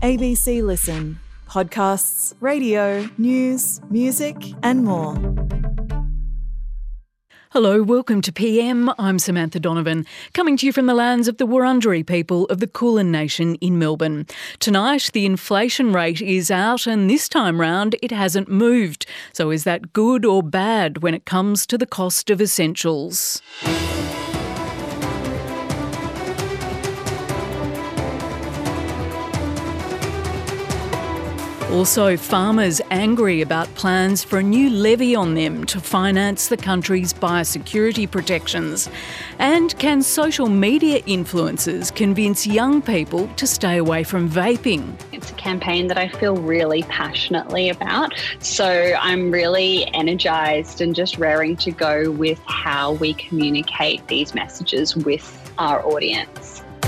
ABC Listen. Podcasts, radio, news, music and more. Hello, welcome to PM. I'm Samantha Donovan, coming to you from the lands of the Wurundjeri people of the Kulin Nation in Melbourne. Tonight, the inflation rate is out and this time round it hasn't moved. So is that good or bad when it comes to the cost of essentials? Also, farmers angry about plans for a new levy on them to finance the country's biosecurity protections. And can social media influencers convince young people to stay away from vaping? It's a campaign that I feel really passionately about. So I'm really energised and just raring to go with how we communicate these messages with our audience.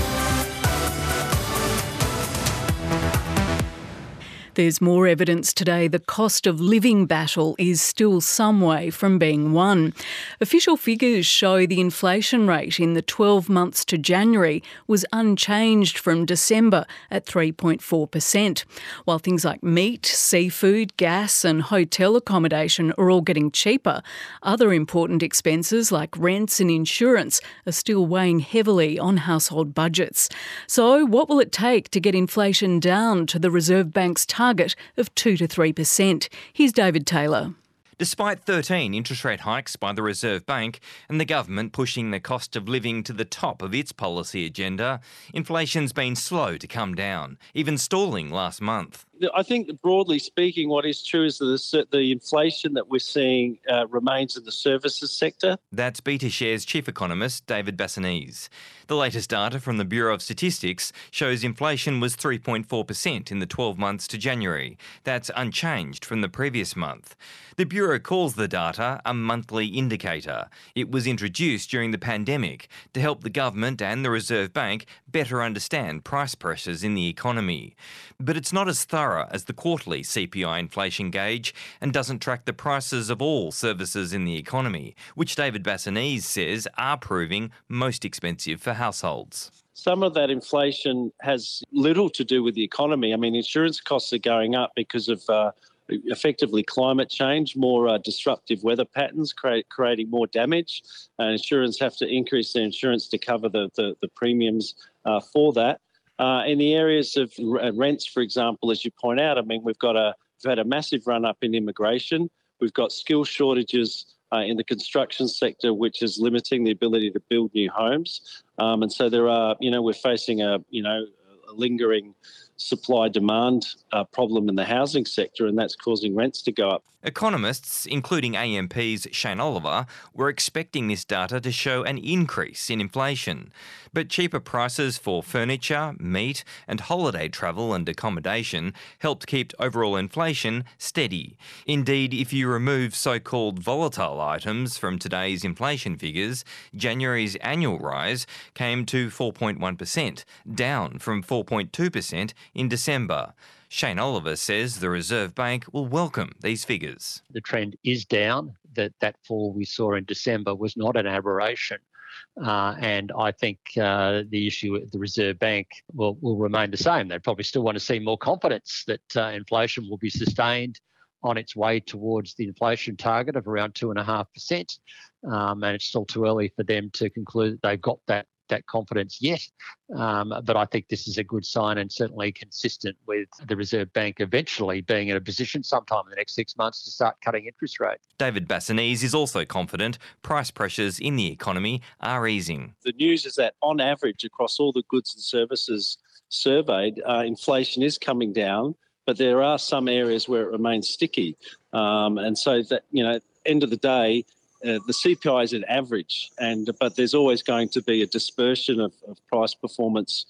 There's more evidence today the cost of living battle is still some way from being won. Official figures show the inflation rate in the 12 months to January was unchanged from December at 3.4%. While things like meat, seafood, gas and hotel accommodation are all getting cheaper, other important expenses like rents and insurance are still weighing heavily on household budgets. So what will it take to get inflation down to the Reserve Bank's target of 2 to 3%? Here's David Taylor. Despite 13 interest rate hikes by the Reserve Bank and the government pushing the cost of living to the top of its policy agenda, inflation's been slow to come down, even stalling last month. I think broadly speaking, what is true is that the inflation that we're seeing remains in the services sector. That's BetaShares chief economist David Bassanese. The latest data from the Bureau of Statistics shows inflation was 3.4% in the 12 months to January. That's unchanged from the previous month. The Bureau calls the data a monthly indicator. It was introduced during the pandemic to help the government and the Reserve Bank better understand price pressures in the economy. But it's not as thorough as the quarterly CPI inflation gauge and doesn't track the prices of all services in the economy, which David Bassanese says are proving most expensive for households. Some of that inflation has little to do with the economy. I mean, insurance costs are going up because of effectively climate change, more disruptive weather patterns, creating more damage. Insurance have to increase their insurance to cover the premiums for that. In the areas of rents, for example, as you point out, I mean, we've had a massive run-up in immigration. We've got skill shortages in the construction sector, which is limiting the ability to build new homes. And so we're facing a lingering supply-demand problem in the housing sector, and that's causing rents to go up. Economists, including AMP's Shane Oliver, were expecting this data to show an increase in inflation. But cheaper prices for furniture, meat and holiday travel and accommodation helped keep overall inflation steady. Indeed, if you remove so-called volatile items from today's inflation figures, January's annual rise came to 4.1%, down from 4.2% in December. Shane Oliver says the Reserve Bank will welcome these figures. The trend is down. That fall we saw in December was not an aberration. And I think the issue at the Reserve Bank will remain the same. They probably still want to see more confidence that inflation will be sustained on its way towards the inflation target of around 2.5%. And it's still too early for them to conclude that they've got that confidence yet. But I think this is a good sign and certainly consistent with the Reserve Bank eventually being in a position sometime in the next 6 months to start cutting interest rates. David Bassanese is also confident price pressures in the economy are easing. The news is that on average across all the goods and services surveyed, inflation is coming down, but there are some areas where it remains sticky. And so that, end of the day, the CPI is an average, but there's always going to be a dispersion of price performance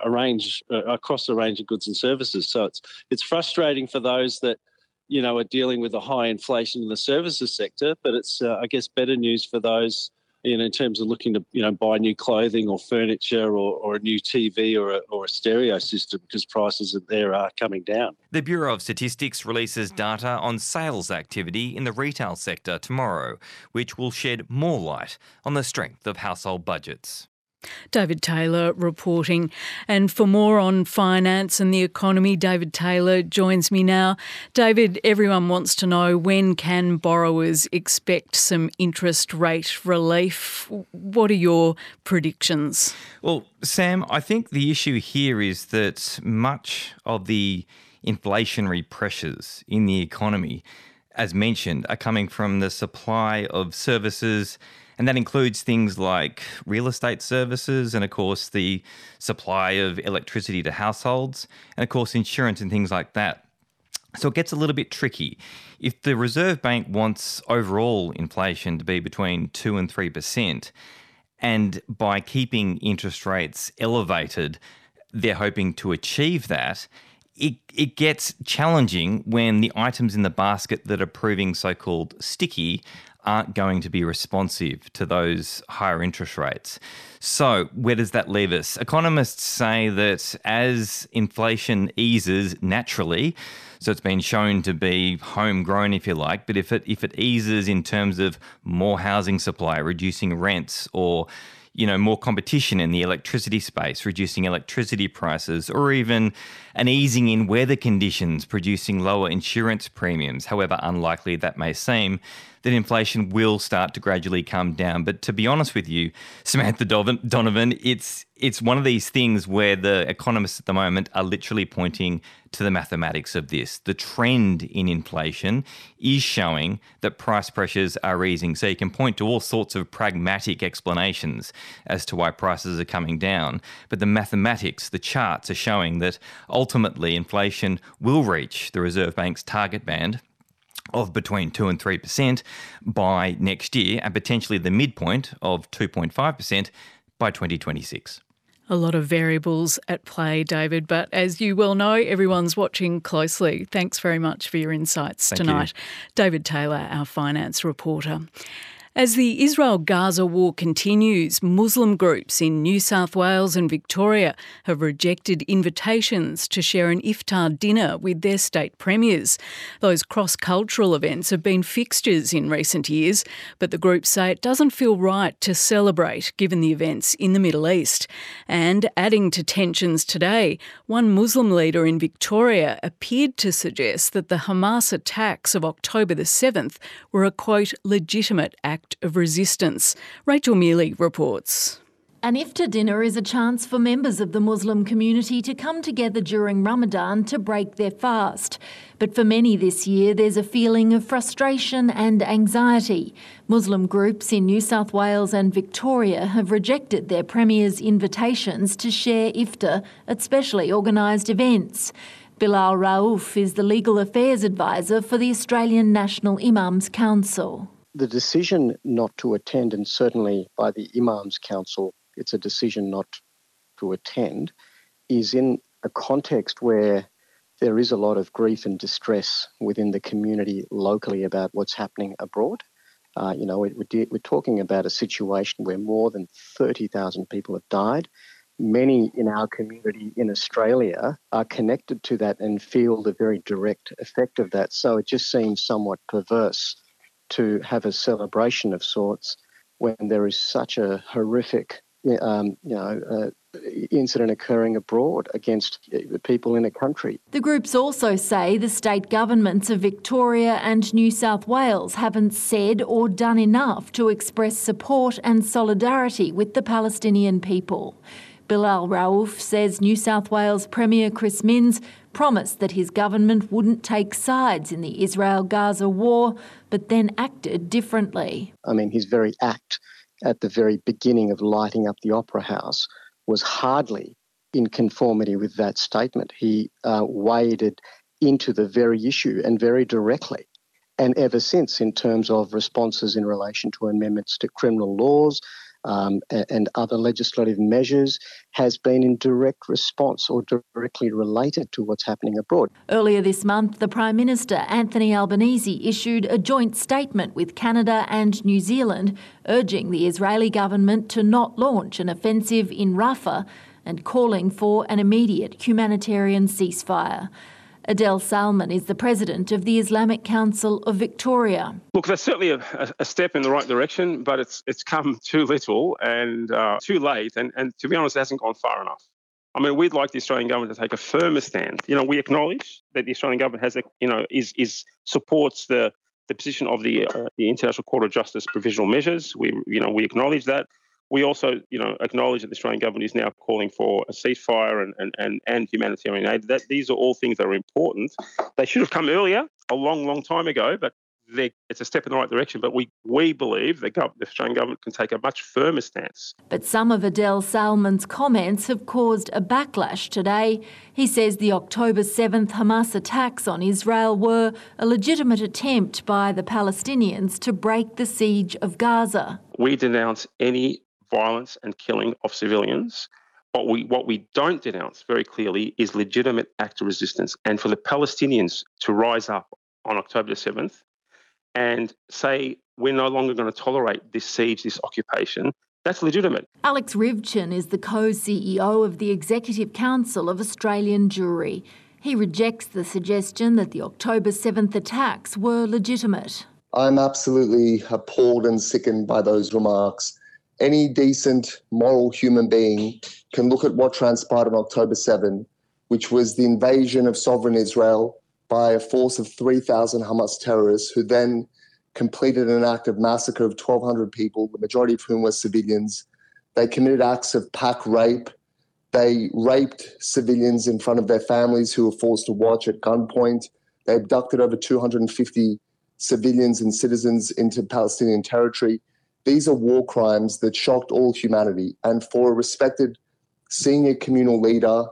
across a range of goods and services. So it's frustrating for those that are dealing with a high inflation in the services sector, but it's I guess better news for those in terms of looking to buy new clothing or furniture or a new TV or a stereo system, because prices there are coming down. The Bureau of Statistics releases data on sales activity in the retail sector tomorrow, which will shed more light on the strength of household budgets. David Taylor reporting. And for more on finance and the economy, David Taylor joins me now. David, everyone wants to know, when can borrowers expect some interest rate relief? What are your predictions? Well, Sam, I think the issue here is that much of the inflationary pressures in the economy, as mentioned, are coming from the supply of services. And that includes things like real estate services and, of course, the supply of electricity to households and, of course, insurance and things like that. So it gets a little bit tricky. If the Reserve Bank wants overall inflation to be between 2 and 3%, and by keeping interest rates elevated, they're hoping to achieve that, it gets challenging when the items in the basket that are proving so-called sticky aren't going to be responsive to those higher interest rates. So where does that leave us? Economists say that as inflation eases naturally, so it's been shown to be homegrown, if you like, but if it eases in terms of more housing supply, reducing rents, or more competition in the electricity space, reducing electricity prices, or even an easing in weather conditions, producing lower insurance premiums, however unlikely that may seem, that inflation will start to gradually come down. But to be honest with you, Samantha Donovan, it's one of these things where the economists at the moment are literally pointing to the mathematics of this. The trend in inflation is showing that price pressures are easing. So you can point to all sorts of pragmatic explanations as to why prices are coming down. But the mathematics, the charts are showing that ultimately inflation will reach the Reserve Bank's target band of between 2 and 3% by next year, and potentially the midpoint of 2.5% by 2026. A lot of variables at play, David, but as you well know, everyone's watching closely. Thanks very much for your insights tonight. David Taylor, our finance reporter. As the Israel-Gaza war continues, Muslim groups in New South Wales and Victoria have rejected invitations to share an iftar dinner with their state premiers. Those cross-cultural events have been fixtures in recent years, but the groups say it doesn't feel right to celebrate given the events in the Middle East. And adding to tensions today, one Muslim leader in Victoria appeared to suggest that the Hamas attacks of October the 7th were a, quote, legitimate act of resistance. Rachel Mealy reports. An iftar dinner is a chance for members of the Muslim community to come together during Ramadan to break their fast. But for many this year, there's a feeling of frustration and anxiety. Muslim groups in New South Wales and Victoria have rejected their premiers' invitations to share iftar at specially organised events. Bilal Rauf is the legal affairs advisor for the Australian National Imams Council. The decision not to attend, and certainly by the Imams Council, it's a decision not to attend, is in a context where there is a lot of grief and distress within the community locally about what's happening abroad. We're talking about a situation where more than 30,000 people have died. Many in our community in Australia are connected to that and feel the very direct effect of that. So it just seems somewhat perverse to have a celebration of sorts when there is such a horrific, incident occurring abroad against people in a country. The groups also say the state governments of Victoria and New South Wales haven't said or done enough to express support and solidarity with the Palestinian people. Bilal Rauf says New South Wales Premier Chris Minns promised that his government wouldn't take sides in the Israel-Gaza war, but then acted differently. I mean, his very act at the very beginning of lighting up the Opera House was hardly in conformity with that statement. He waded into the very issue and very directly. And ever since, in terms of responses in relation to amendments to criminal laws, and other legislative measures, has been in direct response or directly related to what's happening abroad. Earlier this month, the Prime Minister, Anthony Albanese, issued a joint statement with Canada and New Zealand urging the Israeli government to not launch an offensive in Rafah and calling for an immediate humanitarian ceasefire. Adele Salman is the president of the Islamic Council of Victoria. Look, that's certainly a step in the right direction, but it's come too little and too late, and to be honest, it hasn't gone far enough. I mean, we'd like the Australian government to take a firmer stand. We acknowledge that the Australian government has supports the position of the International Court of Justice provisional measures. We acknowledge that. We also, acknowledge that the Australian government is now calling for a ceasefire and humanitarian aid. These are all things that are important. They should have come earlier, a long, long time ago, but it's a step in the right direction. But we believe the Australian government can take a much firmer stance. But some of Adele Salman's comments have caused a backlash today. He says the October 7th Hamas attacks on Israel were a legitimate attempt by the Palestinians to break the siege of Gaza. We denounce any violence and killing of civilians. What we don't denounce very clearly is legitimate act of resistance. And for the Palestinians to rise up on October the 7th and say, we're no longer going to tolerate this siege, this occupation, that's legitimate. Alex Rivchin is the co-CEO of the Executive Council of Australian Jewry. He rejects the suggestion that the October 7th attacks were legitimate. I'm absolutely appalled and sickened by those remarks. Any decent, moral human being can look at what transpired on October 7, which was the invasion of sovereign Israel by a force of 3,000 Hamas terrorists who then completed an act of massacre of 1,200 people, the majority of whom were civilians. They committed acts of pack rape. They raped civilians in front of their families who were forced to watch at gunpoint. They abducted over 250 civilians and citizens into Palestinian territory. These are war crimes that shocked all humanity. And for a respected senior communal leader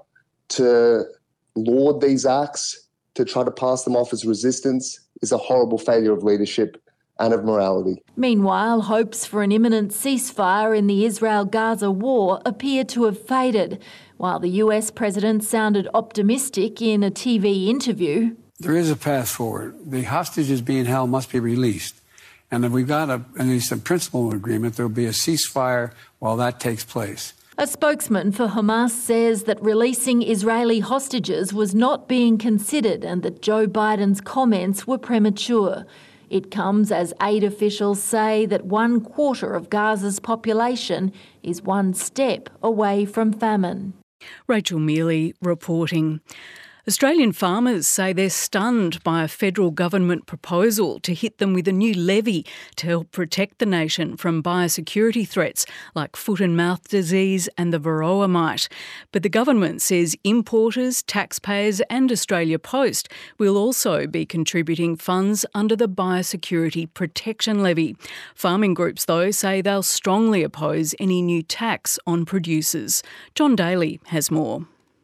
to laud these acts, to try to pass them off as resistance, is a horrible failure of leadership and of morality. Meanwhile, hopes for an imminent ceasefire in the Israel-Gaza war appear to have faded, while the US president sounded optimistic in a TV interview. There is a path forward. The hostages being held must be released. And if we've got at least a principle agreement, there'll be a ceasefire while that takes place. A spokesman for Hamas says that releasing Israeli hostages was not being considered and that Joe Biden's comments were premature. It comes as aid officials say that 1/4 of Gaza's population is one step away from famine. Rachel Mealy reporting. Australian farmers say they're stunned by a federal government proposal to hit them with a new levy to help protect the nation from biosecurity threats like foot and mouth disease and the varroa mite. But the government says importers, taxpayers and Australia Post will also be contributing funds under the Biosecurity Protection Levy. Farming groups, though, say they'll strongly oppose any new tax on producers. John Daly has more.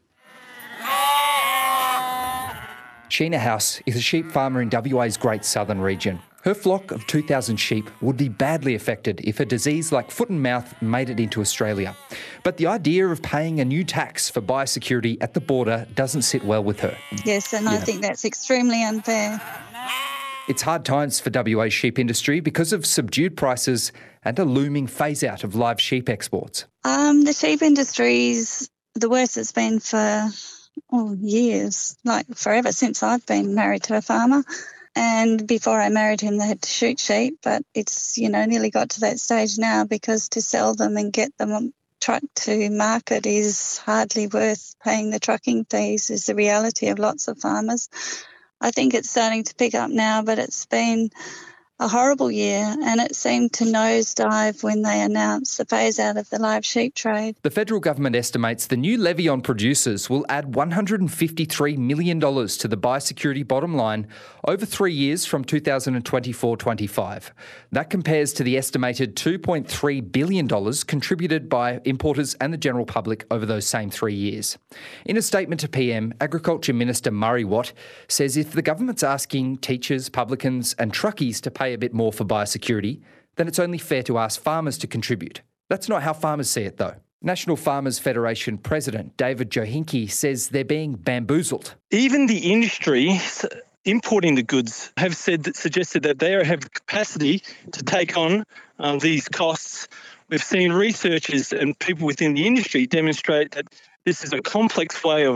Sheena House is a sheep farmer in WA's Great Southern region. Her flock of 2,000 sheep would be badly affected if a disease like foot and mouth made it into Australia. But the idea of paying a new tax for biosecurity at the border doesn't sit well with her. Yes, and I think that's extremely unfair. It's hard times for WA's sheep industry because of subdued prices and a looming phase-out of live sheep exports. The sheep industry's the worst it's been for years, like forever, since I've been married to a farmer. And before I married him, they had to shoot sheep, but it's, nearly got to that stage now because to sell them and get them trucked to market is hardly worth paying the trucking fees, is the reality of lots of farmers. I think it's starting to pick up now, but it's been a horrible year, and it seemed to nosedive when they announced the phase out of the live sheep trade. The federal government estimates the new levy on producers will add $153 million to the biosecurity bottom line over 3 years from 2024-25. That compares to the estimated $2.3 billion contributed by importers and the general public over those same 3 years. In a statement to PM, Agriculture Minister Murray Watt says if the government's asking teachers, publicans and truckies to pay a bit more for biosecurity, then it's only fair to ask farmers to contribute. That's not how farmers see it, though. National Farmers Federation President David Johinke says they're being bamboozled. Even the industry importing the goods have suggested that they have capacity to take on these costs. We've seen researchers and people within the industry demonstrate that this is a complex way of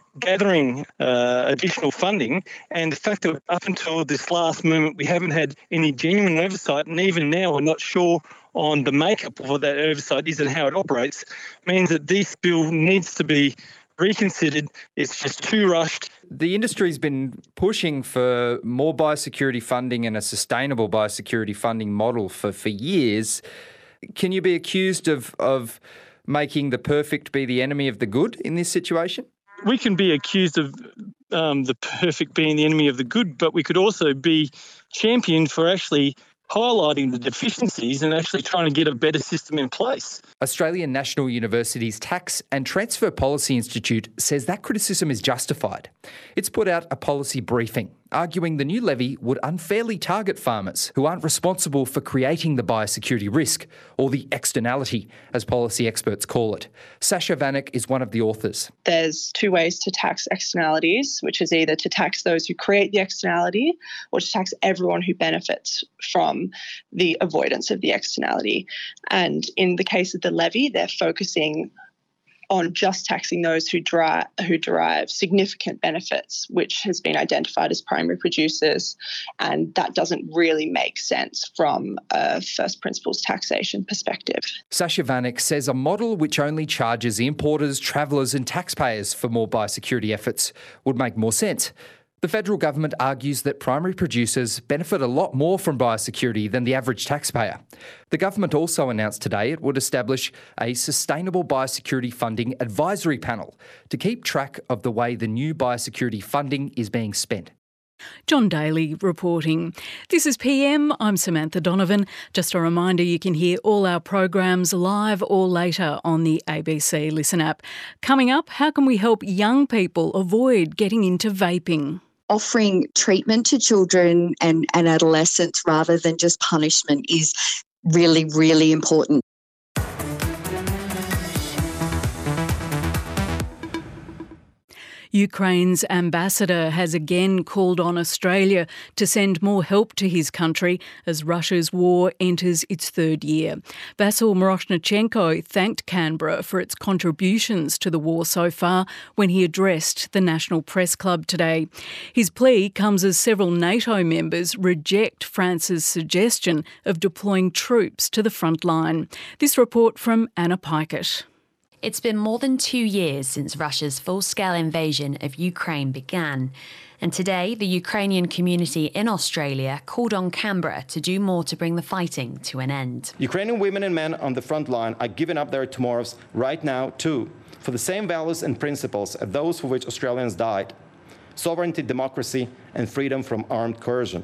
gathering additional funding, and the fact that up until this last moment we haven't had any genuine oversight, and even now we're not sure on the makeup of what that oversight is and how it operates, means that this bill needs to be reconsidered. It's just too rushed. The industry's been pushing for more biosecurity funding and a sustainable biosecurity funding model for years. Can you be accused of making the perfect be the enemy of the good in this situation? We can be accused of the perfect being the enemy of the good, but we could also be championed for actually highlighting the deficiencies and actually trying to get a better system in place. Australian National University's Tax and Transfer Policy Institute says that criticism is justified. It's put out a policy briefing, arguing the new levy would unfairly target farmers who aren't responsible for creating the biosecurity risk, or the externality, as policy experts call it. Sasha Vanek is one of the authors. There's two ways to tax externalities, which is either to tax those who create the externality or to tax everyone who benefits from the avoidance of the externality. And in the case of the levy, they're focusing on just taxing those who derive significant benefits, which has been identified as primary producers, and that doesn't really make sense from a first principles taxation perspective. Sasha Vanek says a model which only charges importers, travellers and taxpayers for more biosecurity efforts would make more sense. The federal government argues that primary producers benefit a lot more from biosecurity than the average taxpayer. The government also announced today it would establish a sustainable biosecurity funding advisory panel to keep track of the way the new biosecurity funding is being spent. John Daly reporting. This is PM. I'm Samantha Donovan. Just a reminder, you can hear all our programs live or later on the ABC Listen app. Coming up, how can we help young people avoid getting into vaping? Offering treatment to children and adolescents rather than just punishment is really, really important. Ukraine's ambassador has again called on Australia to send more help to his country as Russia's war enters its third year. Vasyl Miroshnichenko thanked Canberra for its contributions to the war so far when he addressed the National Press Club today. His plea comes as several NATO members reject France's suggestion of deploying troops to the front line. This report from Anna Pikett. It's been more than 2 years since Russia's full-scale invasion of Ukraine began. And today, the Ukrainian community in Australia called on Canberra to do more to bring the fighting to an end. Ukrainian women and men on the front line are giving up their tomorrows right now, too, for the same values and principles as those for which Australians died: sovereignty, democracy, and freedom from armed coercion.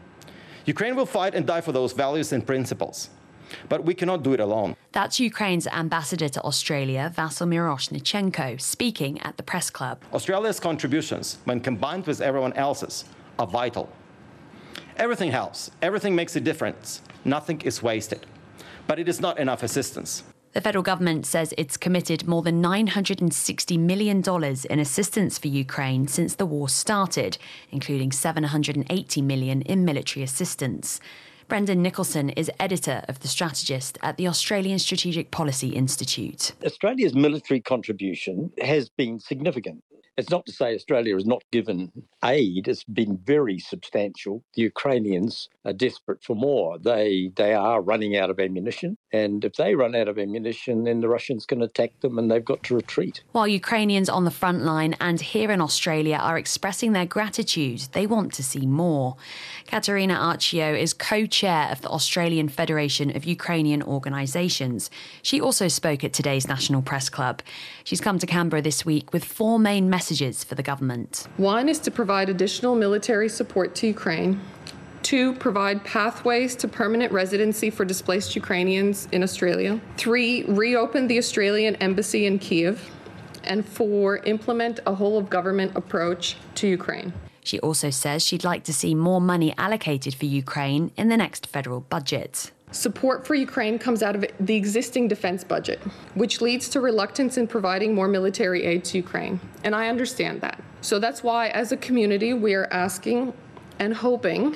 Ukraine will fight and die for those values and principles. But we cannot do it alone. That's Ukraine's ambassador to Australia, Vasyl Miroshnichenko, speaking at the Press Club. Australia's contributions, when combined with everyone else's, are vital. Everything helps. Everything makes a difference. Nothing is wasted. But it is not enough assistance. The federal government says it's committed more than $960 million in assistance for Ukraine since the war started, including $780 million in military assistance. Brendan Nicholson is editor of The Strategist at the Australian Strategic Policy Institute. Australia's military contribution has been significant. It's not to say Australia has not given aid. It's been very substantial. The Ukrainians are desperate for more. They are running out of ammunition. And if they run out of ammunition, then the Russians can attack them and they've got to retreat. While Ukrainians on the front line and here in Australia are expressing their gratitude, they want to see more. Katerina Archio is co-chair of the Australian Federation of Ukrainian Organisations. She also spoke at today's National Press Club. She's come to Canberra this week with 4 main messages for the government. 1 is to provide additional military support to Ukraine. 2, provide pathways to permanent residency for displaced Ukrainians in Australia. 3, reopen the Australian Embassy in Kyiv. And 4, implement a whole-of-government approach to Ukraine. She also says she'd like to see more money allocated for Ukraine in the next federal budget. Support for Ukraine comes out of the existing defence budget, which leads to reluctance in providing more military aid to Ukraine. And I understand that. So that's why, as a community, we are asking and hoping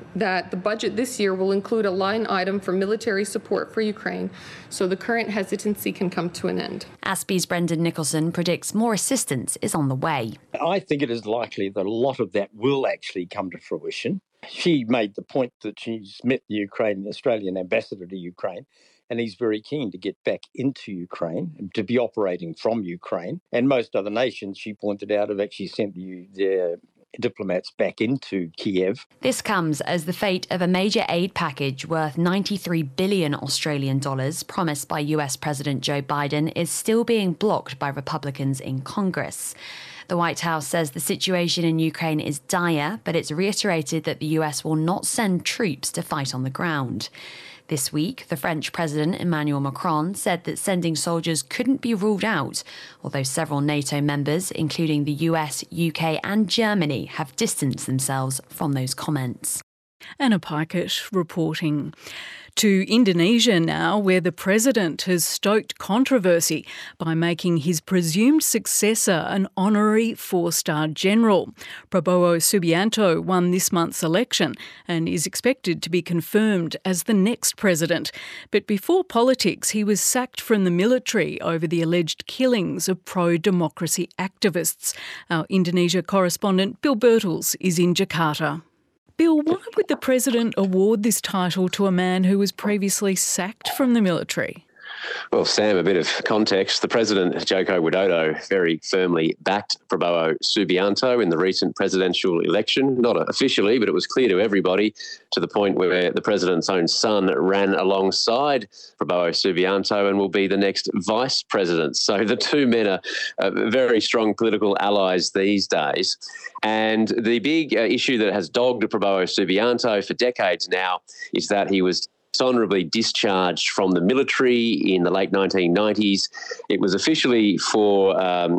that the budget this year will include a line item for military support for Ukraine so the current hesitancy can come to an end. ASPI's Brendan Nicholson predicts more assistance is on the way. I think it is likely that a lot of that will actually come to fruition. She made the point that she's met the Australian ambassador to Ukraine, and he's very keen to get back into Ukraine, to be operating from Ukraine. And most other nations, she pointed out, have actually sent their diplomats back into Kiev. This comes as the fate of a major aid package worth 93 billion Australian dollars promised by US President Joe Biden is still being blocked by Republicans in Congress. The White House says the situation in Ukraine is dire, but it's reiterated that the US will not send troops to fight on the ground. This week, the French President Emmanuel Macron said that sending soldiers couldn't be ruled out, although several NATO members, including the US, UK and Germany, have distanced themselves from those comments. Anna Pikett reporting. To Indonesia now, where the president has stoked controversy by making his presumed successor an honorary 4-star general. Prabowo Subianto won this month's election and is expected to be confirmed as the next president. But before politics, he was sacked from the military over the alleged killings of pro-democracy activists. Our Indonesia correspondent Bill Birtles is in Jakarta. Bill, why would the president award this title to a man who was previously sacked from the military? Well, Sam, a bit of context. The president, Joko Widodo, very firmly backed Prabowo Subianto in the recent presidential election. Not officially, but it was clear to everybody, to the point where the president's own son ran alongside Prabowo Subianto and will be the next vice president. So the two men are very strong political allies these days. And the big issue that has dogged Prabowo Subianto for decades now is that he was dishonourably discharged from the military in the late 1990s. It was officially for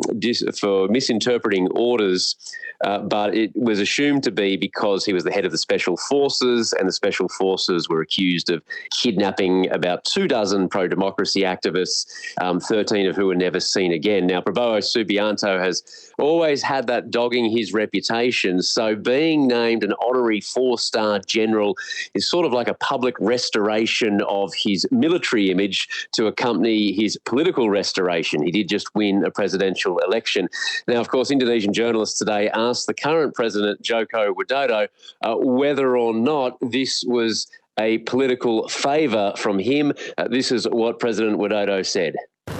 misinterpreting orders, but it was assumed to be because he was the head of the Special Forces, and the Special Forces were accused of kidnapping about 24 pro-democracy activists, 13 of who were never seen again. Now, Prabowo Subianto has always had that dogging his reputation, so being named an honorary 4-star general is sort of like a public restoration of his military image to accompany his political restoration. He did just win a presidential election. Now, of course, Indonesian journalists today asked the current president, Joko Widodo, whether or not this was a political favour from him. This is what President Widodo said.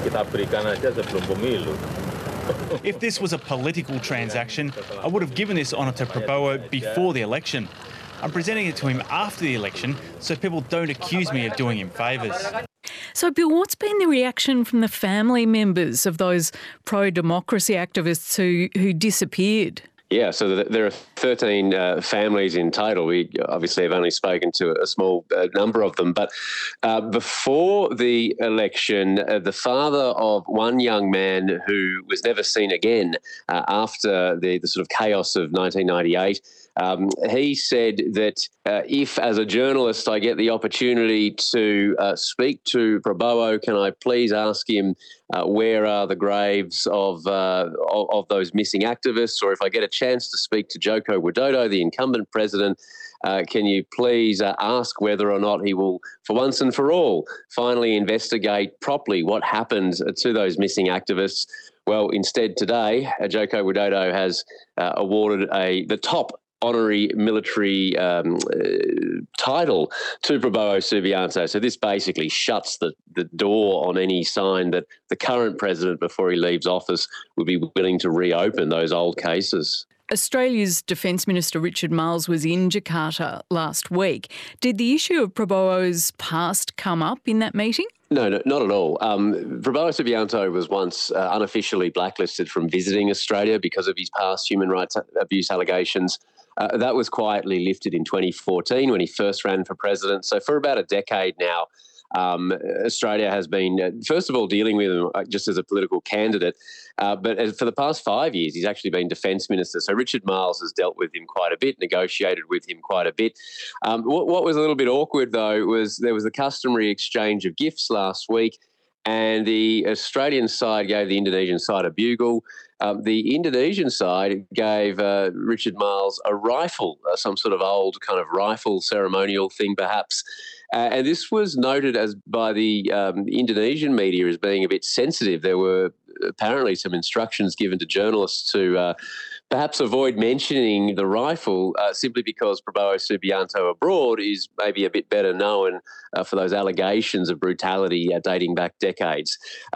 If this was a political transaction, I would have given this honour to Prabowo before the election. I'm presenting it to him after the election so people don't accuse me of doing him favours. So, Bill, what's been the reaction from the family members of those pro-democracy activists who disappeared? Yeah, so there are 13 families in total. We obviously have only spoken to a small number of them. But before the election, the father of one young man who was never seen again after the sort of chaos of 1998, he said that if, as a journalist, I get the opportunity to speak to Prabowo, can I please ask him where are the graves of those missing activists? Or if I get a chance to speak to Joko Widodo, the incumbent president, can you please ask whether or not he will, for once and for all, finally investigate properly what happened to those missing activists? Well, instead today, Joko Widodo has awarded the top honorary military title to Prabowo Subianto. So this basically shuts the door on any sign that the current president, before he leaves office, would be willing to reopen those old cases. Australia's Defence Minister Richard Marles was in Jakarta last week. Did the issue of Prabowo's past come up in that meeting? No, not at all. Prabowo Subianto was once unofficially blacklisted from visiting Australia because of his past human rights abuse allegations. That was quietly lifted in 2014 when he first ran for president. So for about a decade now, Australia has been, first of all, dealing with him just as a political candidate. But for the past 5 years, he's actually been defence minister. So Richard Marles has dealt with him quite a bit, negotiated with him quite a bit. What was a little bit awkward, though, was there was the customary exchange of gifts last week. and the Australian side gave the Indonesian side a bugle. The Indonesian side gave Richard Marles a rifle, some sort of old kind of rifle ceremonial thing perhaps. And this was noted as by the Indonesian media as being a bit sensitive. There were apparently some instructions given to journalists to perhaps avoid mentioning the rifle simply because Prabowo Subianto abroad is maybe a bit better known for those allegations of brutality dating back decades.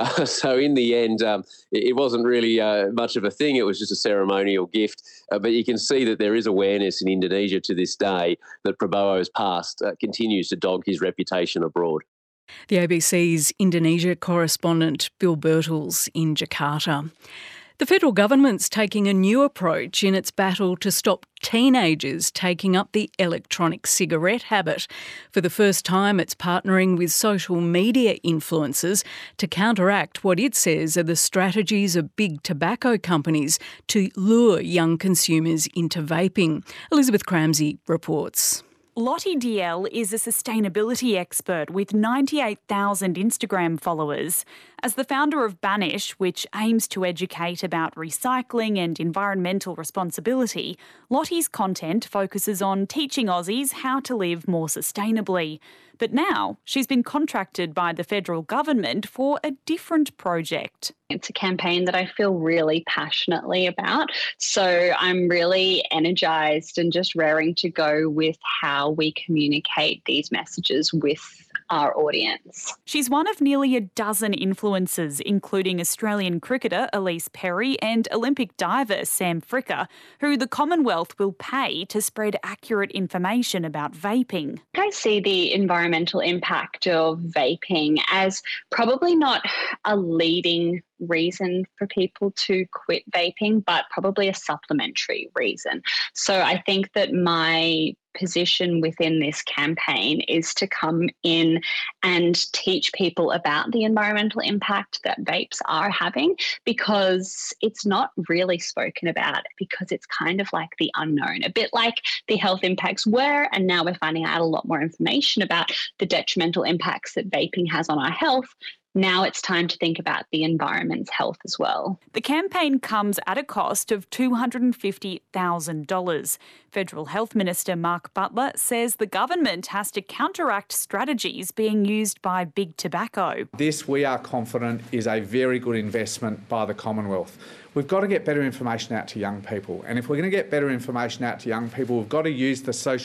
So in the end, it wasn't really much of a thing. It was just a ceremonial gift. But you can see that there is awareness in Indonesia to this day that Prabowo's past continues to dog his reputation abroad. The ABC's Indonesia correspondent Bill Birtles in Jakarta. The federal government's taking a new approach in its battle to stop teenagers taking up the electronic cigarette habit. For the first time, it's partnering with social media influencers to counteract what it says are the strategies of big tobacco companies to lure young consumers into vaping. Elizabeth Cramsey reports. Lottie DL is a sustainability expert with 98,000 Instagram followers. As the founder of Banish, which aims to educate about recycling and environmental responsibility, Lottie's content focuses on teaching Aussies how to live more sustainably. But now she's been contracted by the federal government for a different project. It's a campaign that I feel really passionately about. So I'm really energised and just raring to go with how we communicate these messages with our audience. She's one of nearly a dozen influencers, including Australian cricketer Elise Perry and Olympic diver Sam Fricker, who the Commonwealth will pay to spread accurate information about vaping. I see the environmental impact of vaping as probably not a leading reason for people to quit vaping, but probably a supplementary reason. So I think that my position within this campaign is to come in and teach people about the environmental impact that vapes are having, because it's not really spoken about, because it's kind of like the unknown, a bit like the health impacts were, and now we're finding out a lot more information about the detrimental impacts that vaping has on our health. Now it's time to think about the environment's health as well. The campaign comes at a cost of $250,000. Federal Health Minister Mark Butler says the government has to counteract strategies being used by big tobacco. This, we are confident, is a very good investment by the Commonwealth. We've got to get better information out to young people. And if we're going to get better information out to young people, we've got to use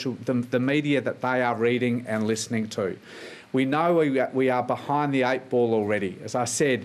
the media that they are reading and listening to. We know we are behind the 8 ball already. As I said,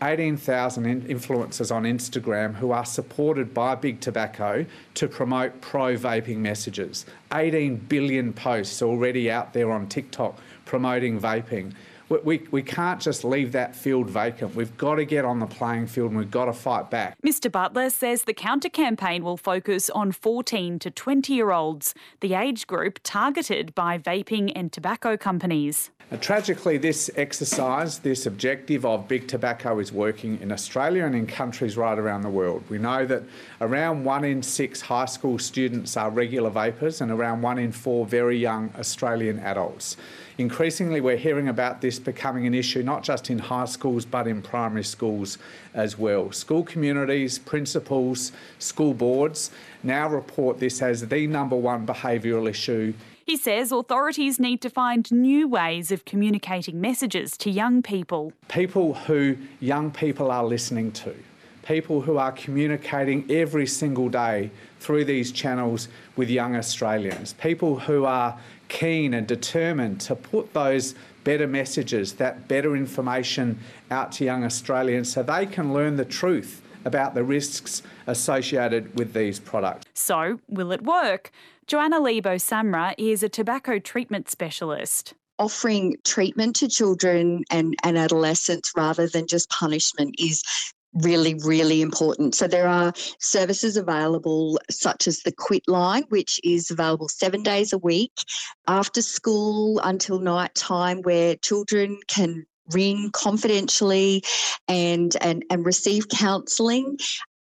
18,000 influencers on Instagram who are supported by big tobacco to promote pro-vaping messages. 18 billion posts already out there on TikTok promoting vaping. We can't just leave that field vacant. We've got to get on the playing field and we've got to fight back. Mr Butler says the counter-campaign will focus on 14 to 20-year-olds, the age group targeted by vaping and tobacco companies. Tragically, this exercise, this objective of big tobacco is working in Australia and in countries right around the world. We know that around 1 in 6 high school students are regular vapers and around 1 in 4 very young Australian adults. Increasingly, we're hearing about this becoming an issue not just in high schools but in primary schools as well. School communities, principals, school boards now report this as the #1 behavioural issue. He says authorities need to find new ways of communicating messages to young people. People who young people are listening to. People who are communicating every single day through these channels with young Australians. People who are keen and determined to put those better messages, that better information out to young Australians so they can learn the truth about the risks associated with these products. So, will it work? Joanna Lebo Samra is a tobacco treatment specialist. Offering treatment to children and adolescents rather than just punishment is really, really important. So there are services available such as the Quit Line, which is available 7 days a week after school until night time, where children can ring confidentially and receive counselling.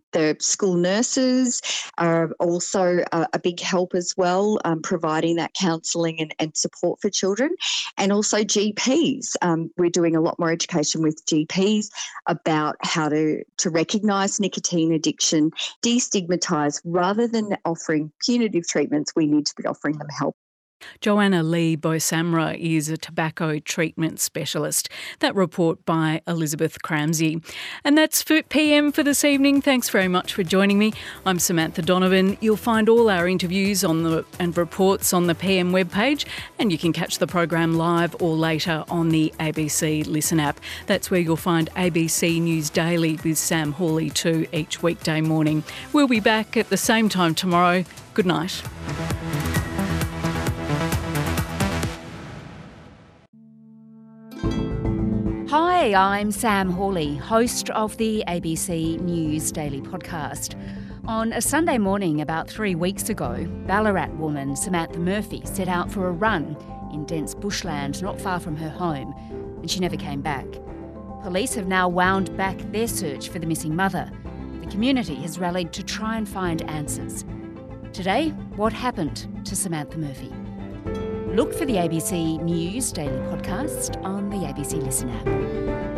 The school nurses are also a big help as well, providing that counselling and support for children. And also GPs. We're doing a lot more education with GPs about how to recognise nicotine addiction, destigmatise. Rather than offering punitive treatments, we need to be offering them help. Joanna Lee Bosamra is a tobacco treatment specialist. That report by Elizabeth Cramsey. And that's for PM for this evening. Thanks very much for joining me. I'm Samantha Donovan. You'll find all our interviews and reports on the PM webpage, and you can catch the program live or later on the ABC Listen app. That's where you'll find ABC News Daily with Sam Hawley too each weekday morning. We'll be back at the same time tomorrow. Good night. Hi, I'm Sam Hawley, host of the ABC News Daily podcast. On a Sunday morning about 3 weeks ago, Ballarat woman Samantha Murphy set out for a run in dense bushland not far from her home, and she never came back. Police have now wound back their search for the missing mother. The community has rallied to try and find answers. Today, what happened to Samantha Murphy? Look for the ABC News Daily podcast on the ABC Listen app.